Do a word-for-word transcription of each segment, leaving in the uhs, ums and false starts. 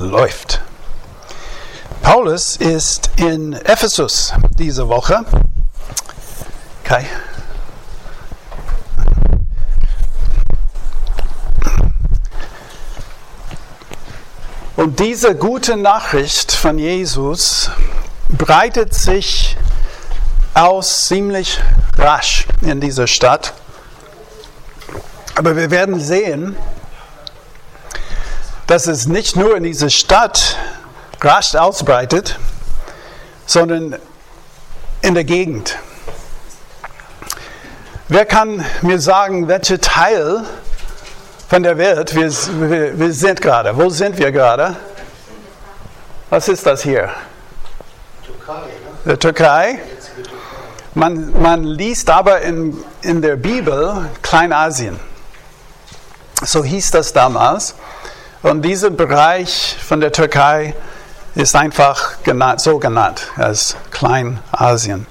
läuft. Paulus ist in Ephesus diese Woche. Okay. Und diese gute Nachricht von Jesus breitet sich aus ziemlich rasch in dieser Stadt. Aber wir werden sehen, dass es nicht nur in dieser Stadt rasch ausbreitet, sondern in der Gegend. Wer kann mir sagen, welcher Teil von der Welt wir, wir, wir sind gerade? Wo sind wir gerade? Was ist das hier? Türkei, ne? Der Türkei. Man, man liest aber in, in der Bibel Kleinasien. So hieß das damals. Und dieser Bereich von der Türkei ist einfach genannt, so genannt als Kleinasien.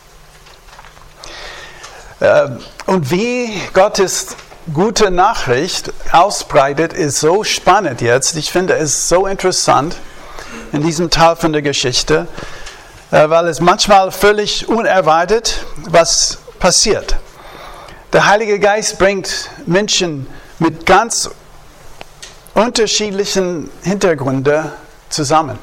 Und wie Gottes gute Nachricht ausbreitet, ist so spannend jetzt. Ich finde es so interessant in diesem Teil von der Geschichte, weil es manchmal völlig unerwartet was passiert. Der Heilige Geist bringt Menschen mit ganz unterschiedlichen Hintergründen zusammen.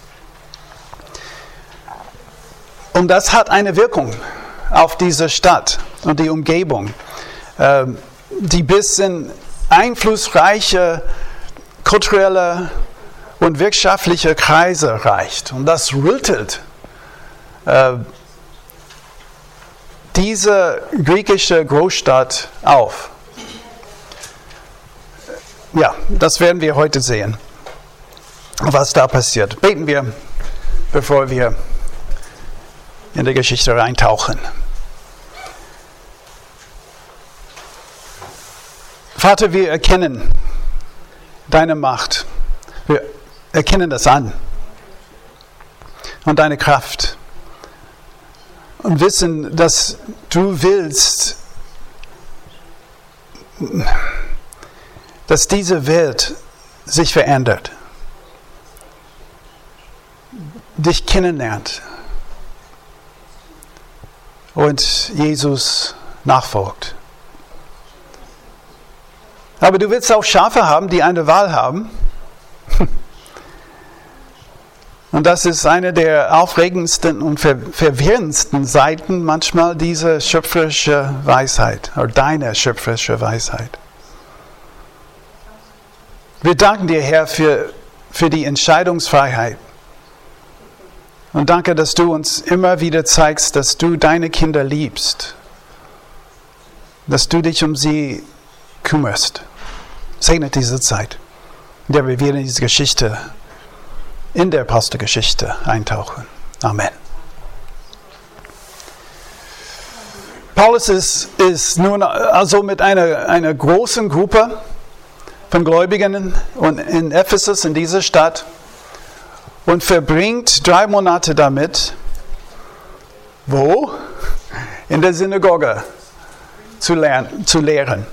Und das hat eine Wirkung auf diese Stadt und die Umgebung, die bis in einflussreiche kulturelle und wirtschaftliche Kreise reicht. Und das rüttelt diese griechische Großstadt auf. Ja, das werden wir heute sehen, was da passiert. Beten wir, bevor wir in die Geschichte reintauchen. Vater, wir erkennen deine Macht. Wir erkennen das an. Und deine Kraft. Und wissen, dass du willst, dass diese Welt sich verändert, dich kennenlernt und Jesus nachfolgt. Aber du willst auch Schafe haben, die eine Wahl haben. Und das ist eine der aufregendsten und verwirrendsten Seiten manchmal dieser schöpferischen Weisheit, oder deiner schöpferischen Weisheit. Wir danken dir, Herr, für, für die Entscheidungsfreiheit. Und danke, dass du uns immer wieder zeigst, dass du deine Kinder liebst. Dass du dich um sie kümmerst. Segne diese Zeit, in der wir wieder in diese Geschichte, in der Apostelgeschichte eintauchen. Amen. Paulus ist, ist nun also mit einer, einer großen Gruppe von Gläubigen und in Ephesus, in dieser Stadt, und verbringt drei Monate damit, wo? In der Synagoge zu, lernen, zu lehren.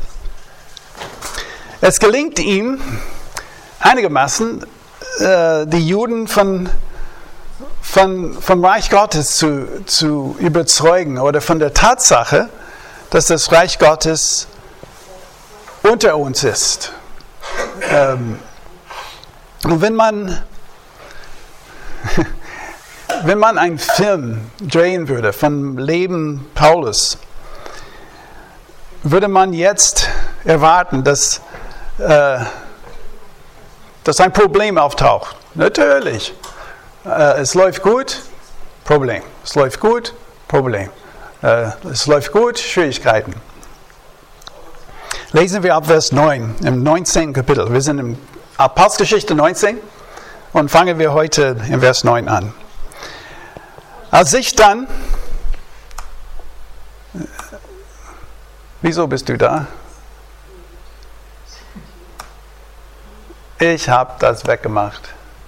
Es gelingt ihm einigermaßen, äh, die Juden von, von, vom Reich Gottes zu, zu überzeugen oder von der Tatsache, dass das Reich Gottes unter uns ist. Ähm, und wenn man, wenn man einen Film drehen würde vom Leben Paulus, würde man jetzt erwarten, dass, äh, dass ein Problem auftaucht. Natürlich. Äh, es läuft gut, Problem. Es läuft gut, Problem. Äh, es läuft gut, Schwierigkeiten. Lesen wir ab Vers neun, im neunzehnten Kapitel. Wir sind in Apostelgeschichte neunzehn und fangen wir heute in Vers neun an. Als ich dann... Wieso bist du da? Ich habe das weggemacht.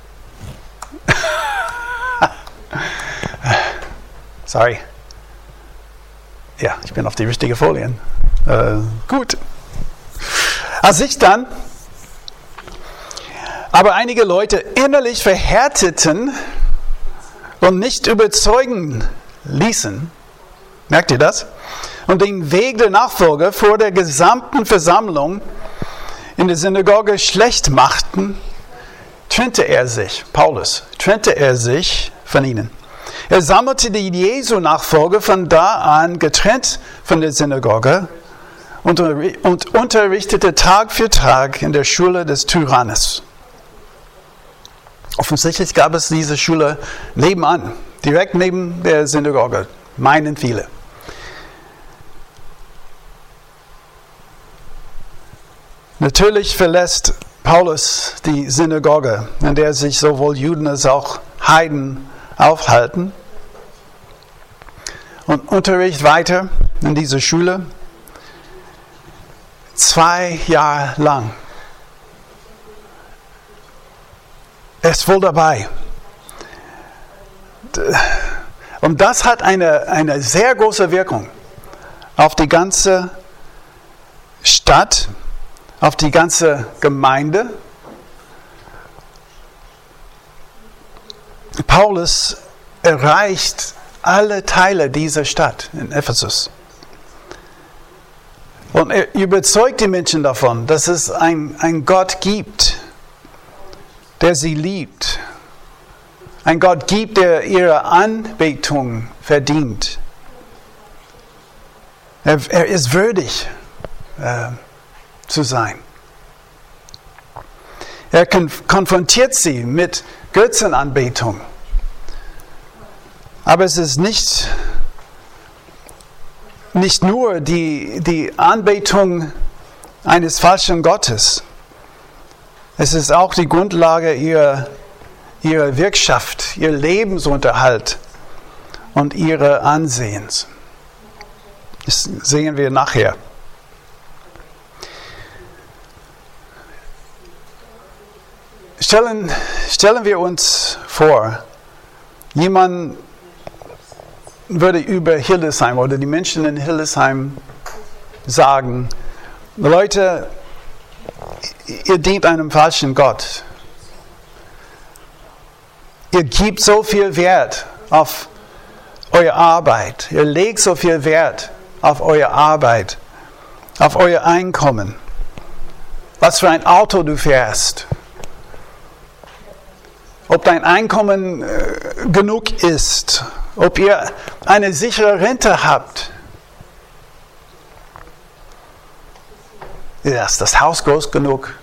Sorry. Ja, ich bin auf die richtige Folien. Äh, gut. Als ich dann aber einige Leute innerlich verhärteten und nicht überzeugen ließen. Merkt ihr das? Und den Weg der Nachfolge vor der gesamten Versammlung in der Synagoge schlecht machten, trennte er sich, Paulus, trennte er sich von ihnen. Er sammelte die Jesu-Nachfolge von da an getrennt von der Synagoge und unterrichtete Tag für Tag in der Schule des Tyrannus. Offensichtlich gab es diese Schule nebenan, direkt neben der Synagoge, meinen viele. Natürlich verlässt Paulus die Synagoge, in der sich sowohl Juden als auch Heiden aufhalten, und unterrichtet weiter in dieser Schule zwei Jahre lang. Er ist wohl dabei. Und das hat eine, eine sehr große Wirkung auf die ganze Stadt, auf die ganze Gemeinde. Paulus erreicht alle Teile dieser Stadt in Ephesus. Und er überzeugt die Menschen davon, dass es einen Gott gibt, der sie liebt. Ein Gott gibt, der ihre Anbetung verdient. Er, er ist würdig äh, zu sein. Er konfrontiert sie mit Götzenanbetung. Aber es ist nicht, nicht nur die, die Anbetung eines falschen Gottes. Es ist auch die Grundlage ihrer, ihrer Wirtschaft, ihr Lebensunterhalt und ihre Ansehens. Das sehen wir nachher. Stellen, stellen wir uns vor, jemand würde über Hildesheim oder die Menschen in Hildesheim sagen, Leute, ihr dient einem falschen Gott. Ihr gebt so viel Wert auf eure Arbeit. Ihr legt so viel Wert auf eure Arbeit, auf euer Einkommen. Was für ein Auto du fährst. Ob dein Einkommen äh, genug ist. Ob ihr eine sichere Rente habt. Ist das Haus groß genug?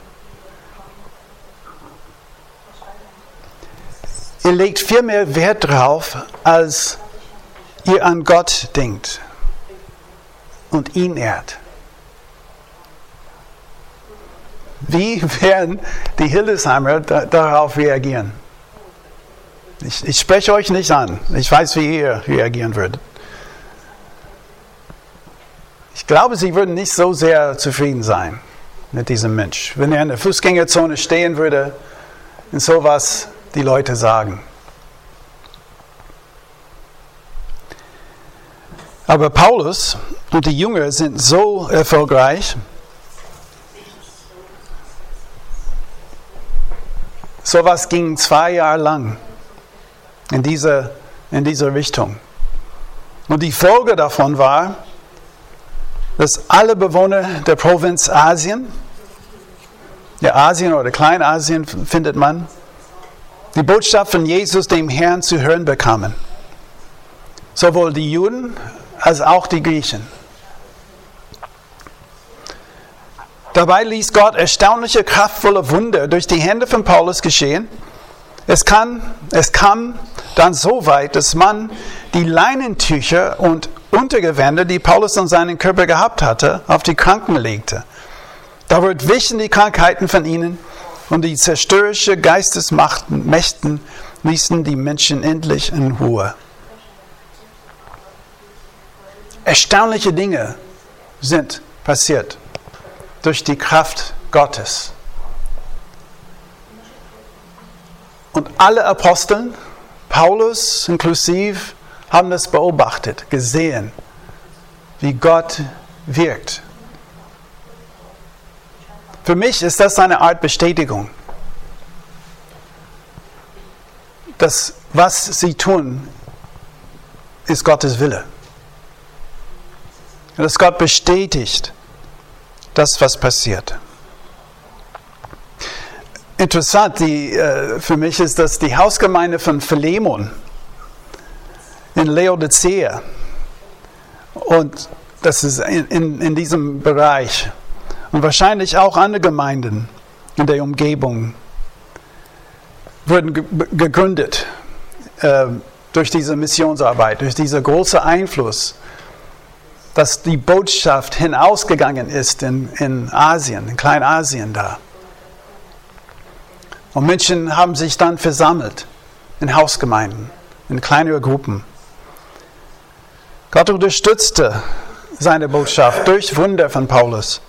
Ihr legt viel mehr Wert drauf, als ihr an Gott denkt und ihn ehrt. Wie werden die Hildesheimer da, darauf reagieren? Ich, ich spreche euch nicht an. Ich weiß, wie ihr reagieren würdet. Ich glaube, sie würden nicht so sehr zufrieden sein mit diesem Mensch. Wenn er in der Fußgängerzone stehen würde und sowas die Leute sagen. Aber Paulus und die Jünger sind so erfolgreich, sowas ging zwei Jahre lang in diese, in diese Richtung. Und die Folge davon war, dass alle Bewohner der Provinz Asien, ja Asien oder Kleinasien findet man, die Botschaft von Jesus, dem Herrn, zu hören bekamen. Sowohl die Juden als auch die Griechen. Dabei ließ Gott erstaunliche, kraftvolle Wunder durch die Hände von Paulus geschehen. Es, kann, es kam dann so weit, dass man die Leinentücher und Untergewänder, die Paulus an seinen Körper gehabt hatte, auf die Kranken legte. Dadurch wichen die Krankheiten von ihnen und die zerstörerische Geistesmächten ließen die Menschen endlich in Ruhe. Erstaunliche Dinge sind passiert durch die Kraft Gottes. Und alle Aposteln, Paulus inklusive, haben das beobachtet, gesehen, wie Gott wirkt. Für mich ist das eine Art Bestätigung. dass was sie tun, ist Gottes Wille. Dass Gott bestätigt das, was passiert. Interessant die, äh, für mich ist, dass die Hausgemeinde von Philemon in Laodicea, und das ist in, in, in diesem Bereich, und wahrscheinlich auch andere Gemeinden in der Umgebung, wurden ge- gegründet äh, durch diese Missionsarbeit, durch diesen großen Einfluss, dass die Botschaft hinausgegangen ist in, in Asien, in Kleinasien da. Und Menschen haben sich dann versammelt in Hausgemeinden, in kleinere Gruppen. Gott unterstützte seine Botschaft durch Wunder von Paulus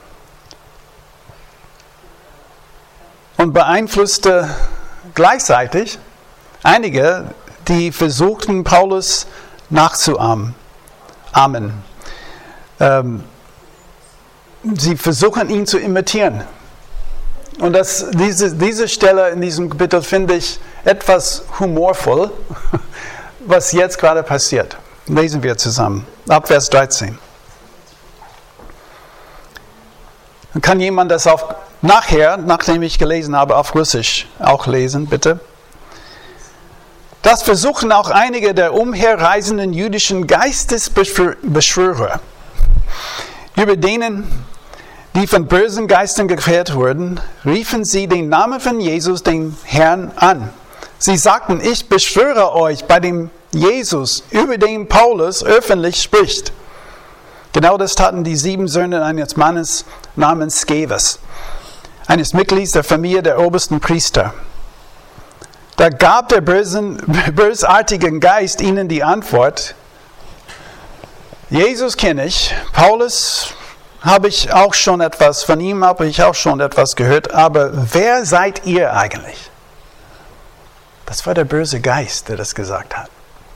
und beeinflusste gleichzeitig einige, die versuchten, Paulus nachzuahmen. Amen. Ähm, sie versuchen, ihn zu imitieren. Und das, diese, diese Stelle in diesem Kapitel finde ich etwas humorvoll, was jetzt gerade passiert. Lesen wir zusammen. Ab Vers dreizehn. Kann jemand das auf, nachher, nachdem ich gelesen habe, auf Russisch auch lesen, bitte? Das versuchen auch einige der umherreisenden jüdischen Geistesbeschwörer, über denen, die von bösen Geistern gequält wurden, riefen sie den Namen von Jesus, den Herrn, an. Sie sagten, ich beschwöre euch bei dem Jesus, über den Paulus öffentlich spricht. Genau das taten die sieben Söhne eines Mannes namens Scevas, eines Mitglieds der Familie der obersten Priester. Da gab der bösen, bösartige Geist ihnen die Antwort: Jesus kenne ich, Paulus habe ich auch schon etwas, von ihm habe ich auch schon etwas gehört, aber wer seid ihr eigentlich? Das war der böse Geist, der das gesagt hat.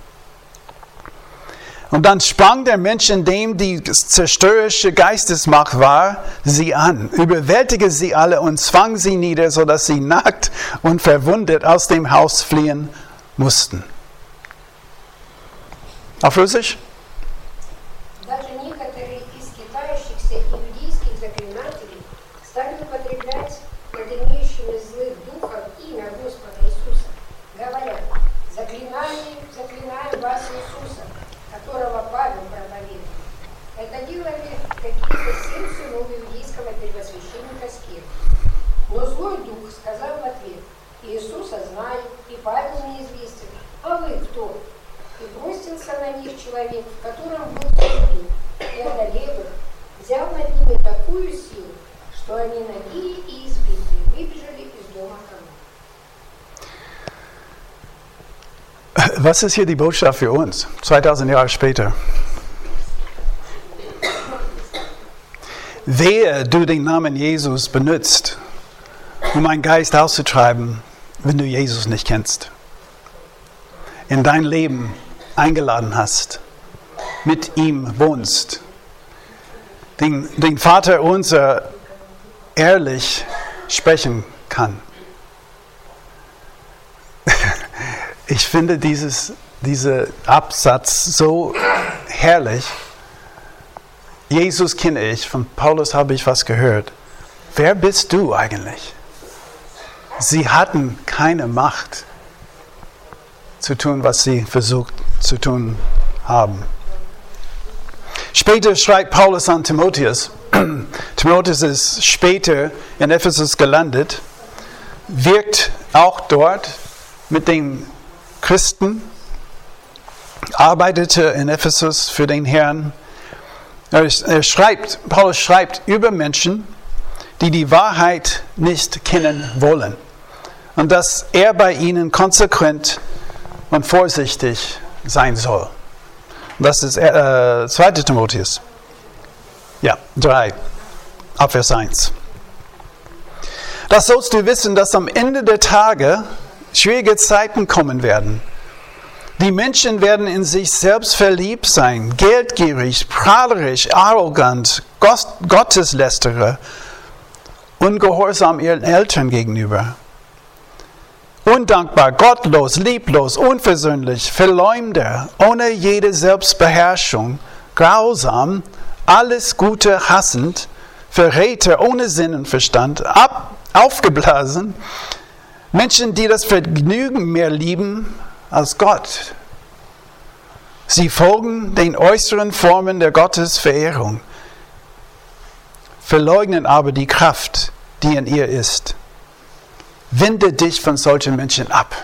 Und dann sprang der Mensch, in dem die zerstörerische Geistesmacht war, sie an, überwältigte sie alle und zwang sie nieder, sodass sie nackt und verwundet aus dem Haus fliehen mussten. Auf Russisch? Даже некоторые из скитающихся иудейских заклинателей стали употреблять над имеющими злых духов имя Господа Иисуса, говоря: «Заклинаем, заклинаем вас Иисуса, которого Павел проповедует». Это делали какие-то семь сынов иудейского первосвященника Скев. Но злой дух сказал в ответ: «Иисуса знаю, и Павел мне известен, а вы кто?» И бросился на них человек, в котором был Господь, и одолев их, взял над ними такую силу, что они нагие и избитые выбежали из дома Камы. Was ist hier die Botschaft für uns, zweitausend Jahre später? Wehe, du den Namen Jesus benutzt, um einen Geist auszutreiben, wenn du Jesus nicht kennst, in dein Leben eingeladen hast, mit ihm wohnst, den, den Vater unser ehrlich sprechen kann. Ich finde dieses, dieser Absatz so herrlich. Jesus kenne ich, von Paulus habe ich was gehört. Wer bist du eigentlich? Sie hatten keine Macht zu tun, was sie versucht zu tun haben. Später schreibt Paulus an Timotheus. Timotheus ist später in Ephesus gelandet, wirkt auch dort mit den Christen, arbeitete in Ephesus für den Herrn. Er schreibt, Paulus schreibt über Menschen, die die Wahrheit nicht kennen wollen. Und dass er bei ihnen konsequent und vorsichtig sein soll. Das ist äh, zweiter Timotheus. Ja, drei, ab Vers eins. Das sollst du wissen, dass am Ende der Tage schwierige Zeiten kommen werden. Die Menschen werden in sich selbst verliebt sein, geldgierig, prahlerisch, arrogant, Gotteslästerer, ungehorsam ihren Eltern gegenüber, undankbar, gottlos, lieblos, unversöhnlich, Verleumder, ohne jede Selbstbeherrschung, grausam, alles Gute hassend, Verräter ohne Sinn und Verstand, ab, aufgeblasen, Menschen, die das Vergnügen mehr lieben als Gott. Sie folgen den äußeren Formen der Gottesverehrung, verleugnen aber die Kraft, die in ihr ist. Wende dich von solchen Menschen ab.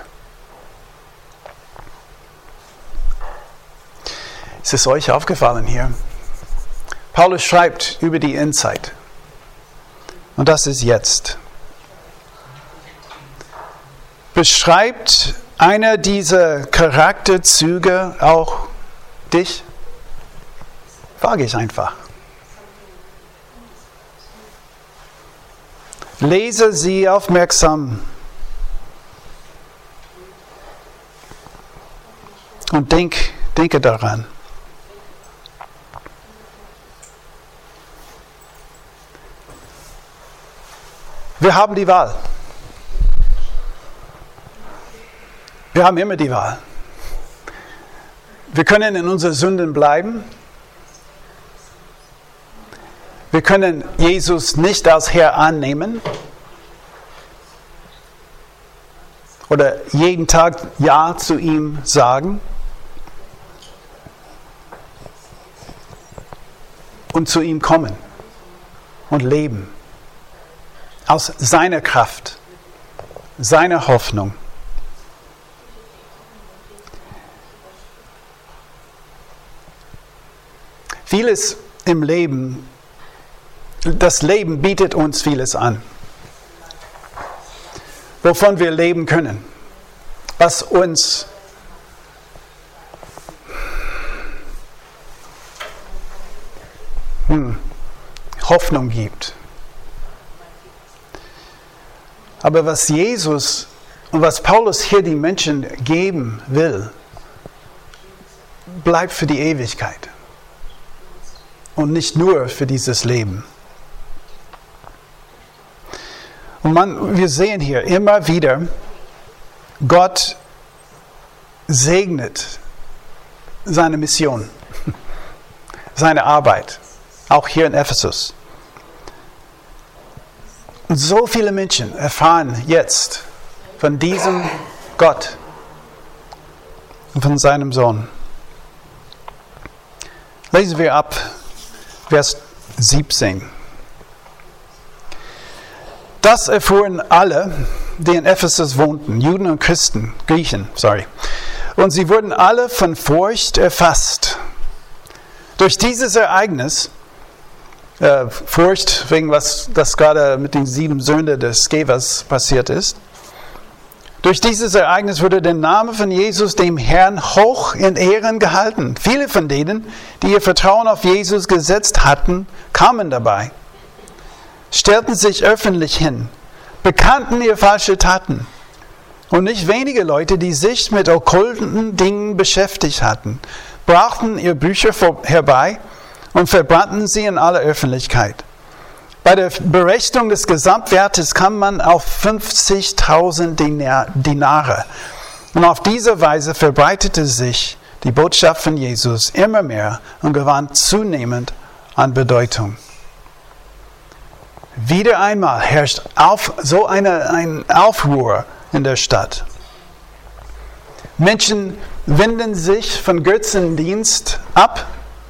Ist es euch aufgefallen hier? Paulus schreibt über die Endzeit. Und das ist jetzt. Beschreibt einer dieser Charakterzüge auch dich? Frage ich einfach. Lese sie aufmerksam und denk, denke daran. Wir haben die Wahl. Wir haben immer die Wahl. Wir können in unseren Sünden bleiben. Wir können Jesus nicht als Herr annehmen. Oder jeden Tag Ja zu ihm sagen. Und zu ihm kommen und leben. Aus seiner Kraft, seiner Hoffnung. Vieles im Leben, das Leben bietet uns vieles an, wovon wir leben können, was uns hm, Hoffnung gibt. Aber was Jesus und was Paulus hier den Menschen geben will, bleibt für die Ewigkeit. Und nicht nur für dieses Leben. Und man, wir sehen hier immer wieder, Gott segnet seine Mission, seine Arbeit, auch hier in Ephesus. Und so viele Menschen erfahren jetzt von diesem Gott und von seinem Sohn. Lesen wir ab Vers siebzehn. Das erfuhren alle, die in Ephesus wohnten, Juden und Christen, Griechen, sorry. Und sie wurden alle von Furcht erfasst. Durch dieses Ereignis, äh, Furcht wegen was das gerade mit den sieben Söhnen des Skevas passiert ist, durch dieses Ereignis wurde der Name von Jesus, dem Herrn, hoch in Ehren gehalten. Viele von denen, die ihr Vertrauen auf Jesus gesetzt hatten, kamen dabei, stellten sich öffentlich hin, bekannten ihr falsche Taten. Und nicht wenige Leute, die sich mit okkulten Dingen beschäftigt hatten, brachten ihr Bücher herbei und verbrannten sie in aller Öffentlichkeit. Bei der Berechnung des Gesamtwertes kam man auf fünfzigtausend Dinare. Und auf diese Weise verbreitete sich die Botschaft von Jesus immer mehr und gewann zunehmend an Bedeutung. Wieder einmal herrscht auf, so eine, ein Aufruhr in der Stadt. Menschen wenden sich von Götzendienst ab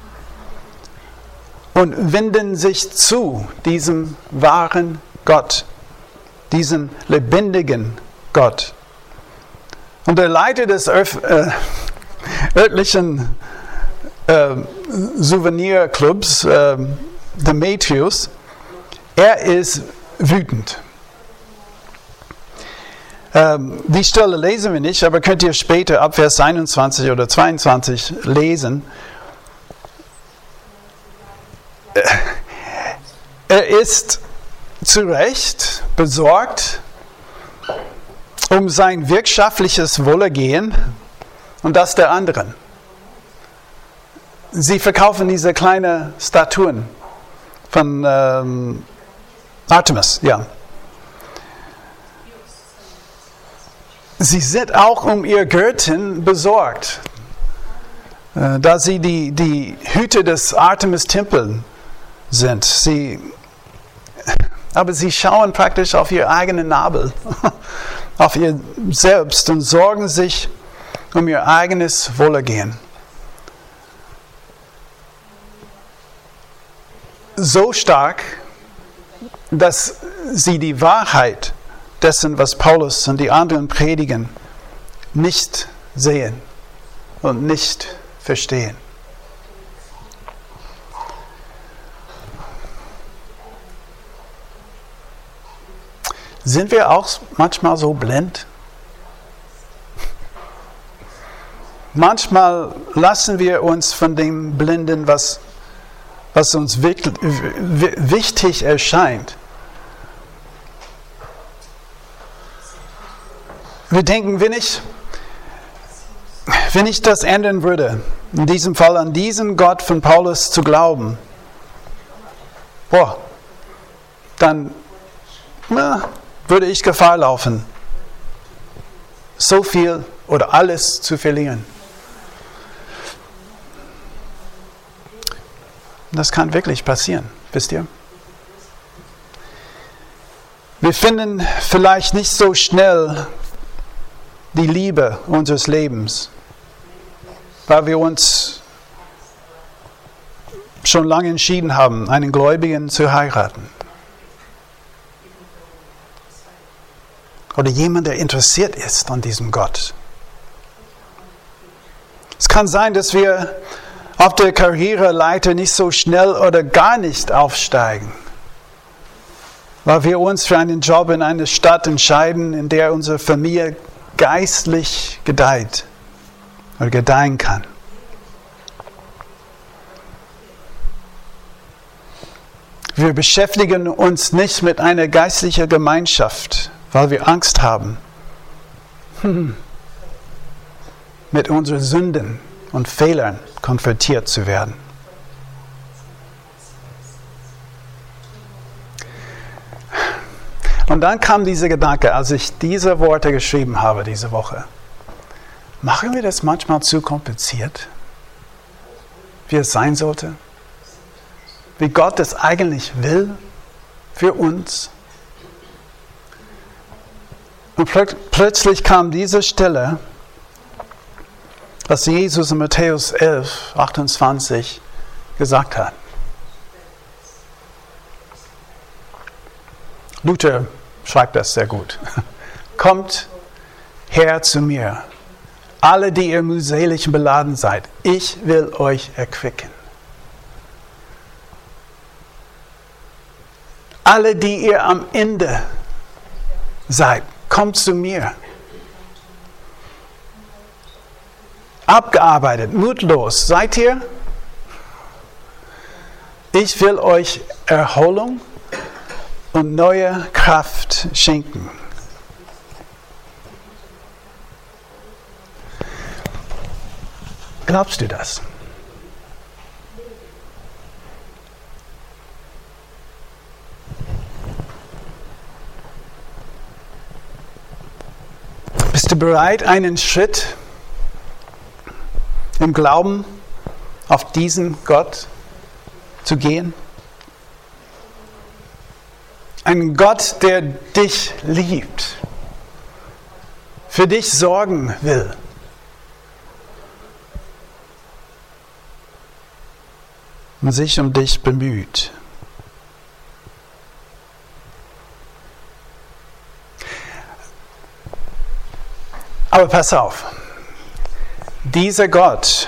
und wenden sich zu diesem wahren Gott, diesem lebendigen Gott. Und der Leiter des Örf, äh, örtlichen äh, Souvenirclubs, äh, Demetrius, er ist wütend. Ähm, die Stelle lesen wir nicht, aber könnt ihr später ab Vers einundzwanzig oder zweiundzwanzig lesen. Er ist zu Recht besorgt um sein wirtschaftliches Wohlergehen und das der anderen. Sie verkaufen diese kleinen Statuen von ähm, Artemis, ja. Sie sind auch um ihr Göttin besorgt, da sie die, die Hüter des Artemis-Tempels sind. Sie, aber sie schauen praktisch auf ihr eigenen Nabel, auf ihr Selbst und sorgen sich um ihr eigenes Wohlergehen. So stark, dass sie die Wahrheit dessen, was Paulus und die anderen predigen, nicht sehen und nicht verstehen. Sind wir auch manchmal so blind? Manchmal lassen wir uns von dem blenden, was, was uns wirklich, wichtig erscheint. Wir denken, wenn ich, wenn ich das ändern würde, in diesem Fall an diesen Gott von Paulus zu glauben, boah, dann na, würde ich Gefahr laufen, so viel oder alles zu verlieren. Das kann wirklich passieren, wisst ihr? Wir finden vielleicht nicht so schnell die Liebe unseres Lebens, weil wir uns schon lange entschieden haben, einen Gläubigen zu heiraten. Oder jemand, der interessiert ist an diesem Gott. Es kann sein, dass wir auf der Karriereleiter nicht so schnell oder gar nicht aufsteigen, weil wir uns für einen Job in einer Stadt entscheiden, in der unsere Familie geistlich gedeiht oder gedeihen kann. Wir beschäftigen uns nicht mit einer geistlichen Gemeinschaft, weil wir Angst haben, hm, mit unseren Sünden und Fehlern konfrontiert zu werden. Und dann kam dieser Gedanke, als ich diese Worte geschrieben habe diese Woche. Machen wir das manchmal zu kompliziert, wie es sein sollte? Wie Gott es eigentlich will für uns? Und plö- plötzlich kam diese Stelle, was Jesus in Matthäus elf, achtundzwanzig gesagt hat. Luther schreibt das sehr gut. Kommt her zu mir, alle, die ihr mühselig beladen seid. Ich will euch erquicken. Alle, die ihr am Ende seid, kommt zu mir. Abgearbeitet, mutlos, seid ihr? Ich will euch Erholung und neue Kraft schenken. Glaubst du das? Bist du bereit, einen Schritt im Glauben auf diesen Gott zu gehen? Ein Gott, der dich liebt, für dich sorgen will. Und sich um dich bemüht. Aber pass auf, dieser Gott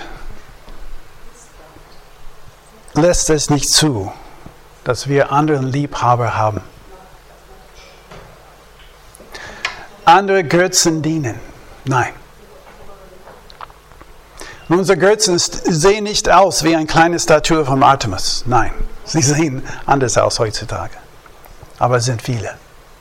lässt es nicht zu, dass wir anderen Liebhaber haben. Andere Götzen dienen. Nein. Und unsere Götzen sehen nicht aus wie eine kleine Statue von Artemis. Nein, sie sehen anders aus heutzutage. Aber es sind viele.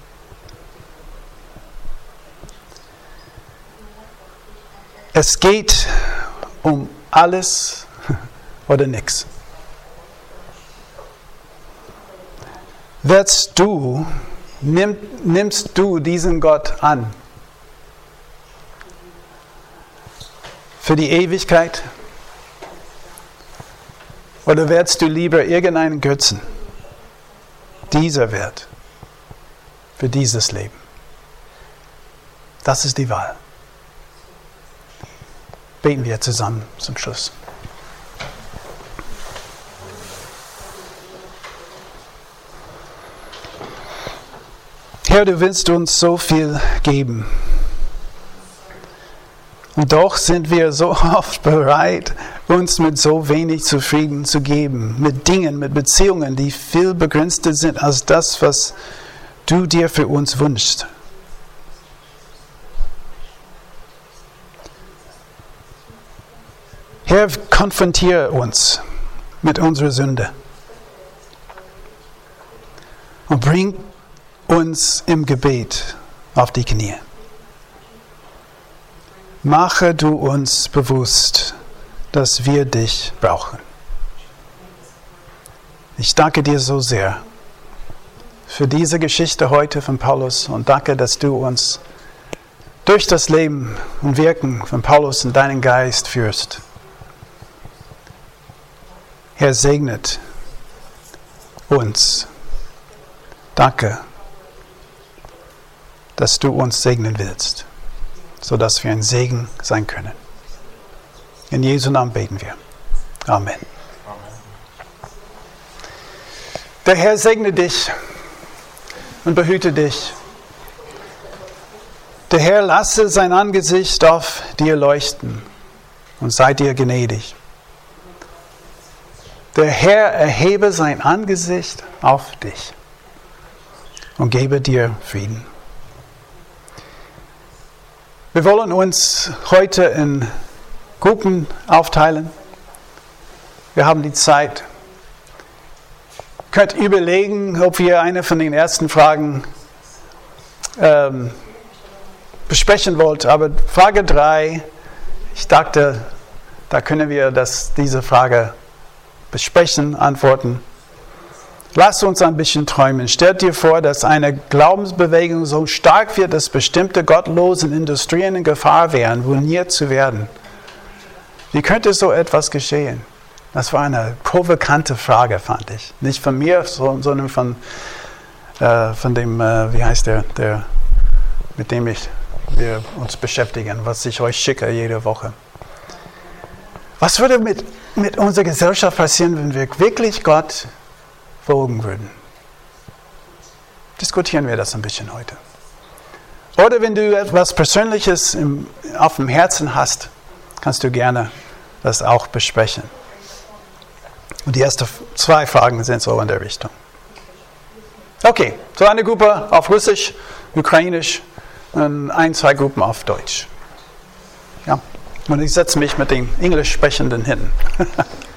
Es geht um alles oder nichts. Wirst du, nimm, nimmst du diesen Gott an für die Ewigkeit? Oder wählst du lieber irgendeinen Götzen? Dieser Wert für dieses Leben. Das ist die Wahl. Beten wir zusammen zum Schluss. Herr, du willst uns so viel geben. Und doch sind wir so oft bereit, uns mit so wenig zufrieden zu geben. Mit Dingen, mit Beziehungen, die viel begrenzter sind als das, was du dir für uns wünschst. Herr, konfrontiere uns mit unserer Sünde. Und bring uns im Gebet auf die Knie. Mache du uns bewusst, dass wir dich brauchen. Ich danke dir so sehr für diese Geschichte heute von Paulus und danke, dass du uns durch das Leben und Wirken von Paulus und deinen Geist führst. Herr, segnet uns. Danke, dass du uns segnen willst, sodass wir ein Segen sein können. In Jesu Namen beten wir. Amen. Der Herr segne dich und behüte dich. Der Herr lasse sein Angesicht auf dir leuchten und sei dir gnädig. Der Herr erhebe sein Angesicht auf dich und gebe dir Frieden. Wir wollen uns heute in Gruppen aufteilen. Wir haben die Zeit. Ihr könnt überlegen, ob wir eine von den ersten Fragen ähm, besprechen wollt. Aber Frage drei, ich dachte, da können wir das, diese Frage besprechen, antworten. Lass uns ein bisschen träumen. Stell dir vor, dass eine Glaubensbewegung so stark wird, dass bestimmte gottlosen Industrien in Gefahr wären, ruiniert zu werden. Wie könnte so etwas geschehen? Das war eine provokante Frage, fand ich. Nicht von mir, sondern von, äh, von dem, äh, wie heißt der, der, mit dem ich, wir uns beschäftigen, was ich euch schicke jede Woche. Was würde mit, mit unserer Gesellschaft passieren, wenn wir wirklich Gott folgen würden? Diskutieren wir das ein bisschen heute. Oder wenn du etwas Persönliches im, auf dem Herzen hast, kannst du gerne das auch besprechen. Und die ersten zwei Fragen sind so in der Richtung. Okay, so eine Gruppe auf Russisch, Ukrainisch und ein, zwei Gruppen auf Deutsch. Ja. Und ich setze mich mit den Englisch Sprechenden hin.